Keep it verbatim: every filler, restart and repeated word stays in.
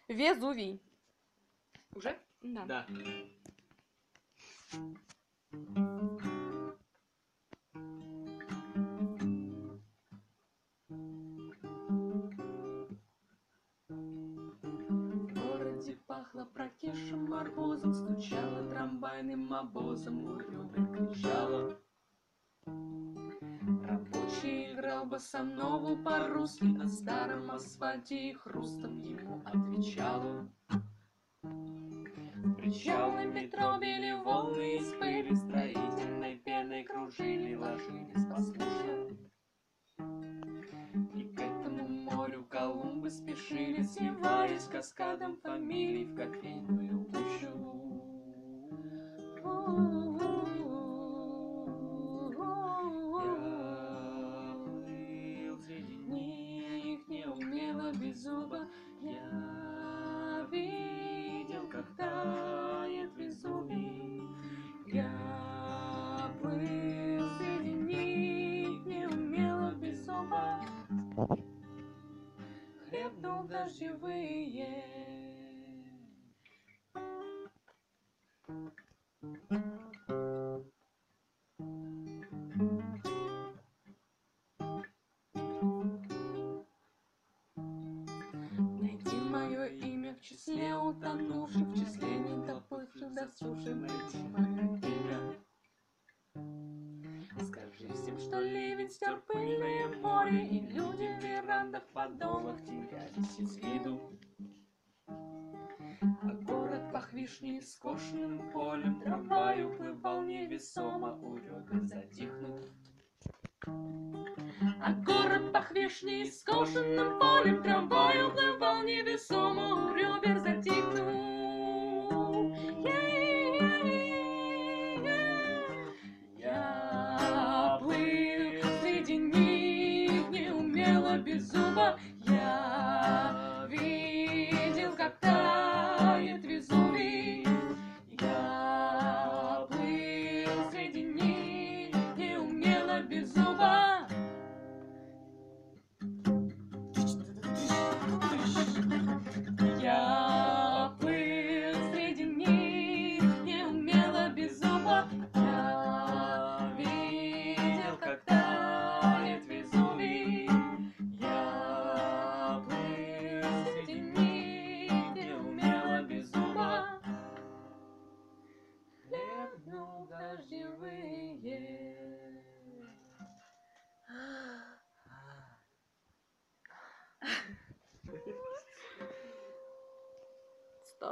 Везувий. Уже? Да. Да. В городе пахло прокисшим арбузом, стучало трамвайным обозом, у ребер кричало. Рабочий играл босанову по-русски, на старом асфальте и хрустом ему отвечало. Причалы метро били волны из пыли, строительной пеной кружили, ложились послушно. И к этому морю Колумбы спешили, сливаясь каскадом фамилий в кофейную гущу. Я плыл среди них неумело, без зуба. Я видел, как тает Везувий. Я плыл среди них неумело, без зуба. Хлебнул дождевые. Найди мое имя в числе утонувших, в числе недоплывших до суши. Найди мое имя. Скажи всем, что ливень стер пыльное море, и люди в верандах, подолах терялись из виду. А город пах вишней скошенным полем, трамвай уплывал невесомо, у ребер затихнув. А город пах вишней скошенным полем, трамвай уплывал невесомо.